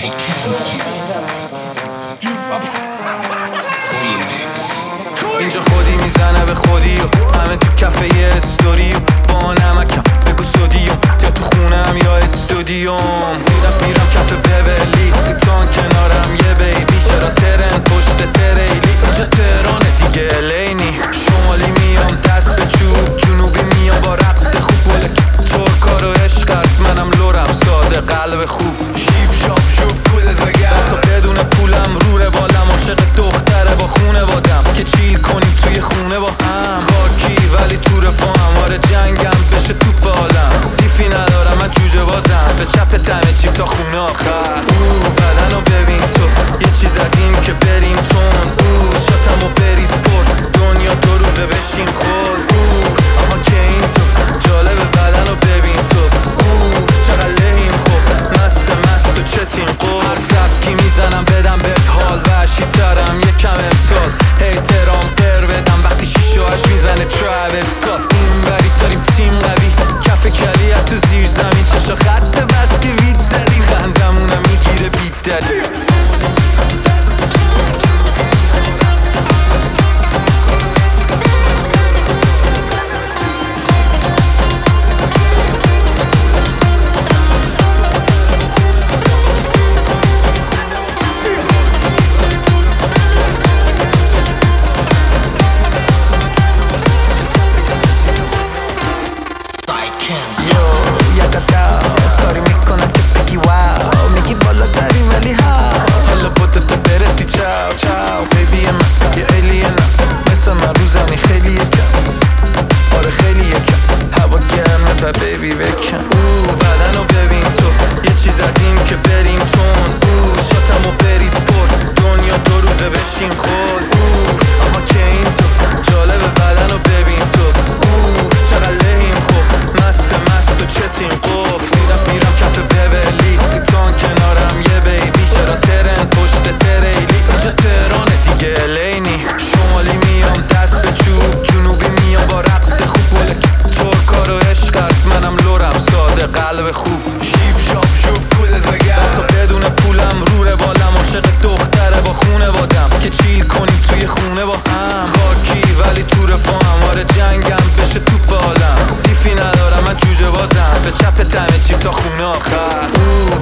اینجا خودی میزنه به خودی و همه تو کفه یه استوری و با نمکم بگو سودیوم یا تو خونم یا استودیوم میرم کف بورلی تو تان کنارم یه بیبی چرا ترن پشت تریلی اینجا تهرانه دیگه الینی شمالی میام دست به چوب جنوبی میام با رقص خوب ولک ترکا رو عشق است منم لورم ساده قلب خوب شیب شاب شوب پول زگر تا بدون پولم رو روالم عاشق دختره با خونه وادم که چیل کنیم توی خونه با هم خاکی ولی تو رفاهم آره جنگم بشه توپ عالم دیفی ندارم من جوجه بازم به چپ تمه چیپ تا خونه آخر بدنو ببین تو یه چیز زدیم که بریم تون شاتمو بریز پر دنیا دو روزه بشیم خور آها که این تو جالب بدنو ببین تو چقدر لحیم خوب مست و چتیم قول هر سبکی میزنم بدم بهت حال وحشی ترم یکم امسال احترام پر بدم وقتی شیشه هاش میزنه تراویس اسکات این بری داریم تیم قوی کف کلیت تو زیر زمین چشا خط بس که وید زدیم خندمونم میگیره بید دلی کاری میکنم که بگی واو میگی بالا داری ولی ها حالا بودت برسی چاو چاو بیبی من یه ایلین مثل من روزنی خیلی یکم آره خیلی یکم هوا گرمه و بیبی بکن بدنو ببین تو یه چیز زدیم که بریم تون شاتمو بریز پر دنیا دو روزه بشیم خود اما که این تو جالب بدنو ببین تو چقدر لحیم خوب مست و چتیم قفل میرم کف بورلی تو تان کنارم یه بیبی چرا ترن پشت تریلی اینجا تهرانه دیگه الینی شمالی میام دست به چوب جنوبی میام با رقص خوب ولک ترکا رو عشق است منم لورم ساده قلب خوب شیب شاب شوب پول زگر تا بدون پولم رو روالم عاشق دختره با خونه وادم که چیل کنیم توی خونه با هم خاکی ولی تو رفاهم آره جنگم بشه توپ عالم دیفی ندارم من جوجه بازم به چپ تمه چیپ تا خونه آخر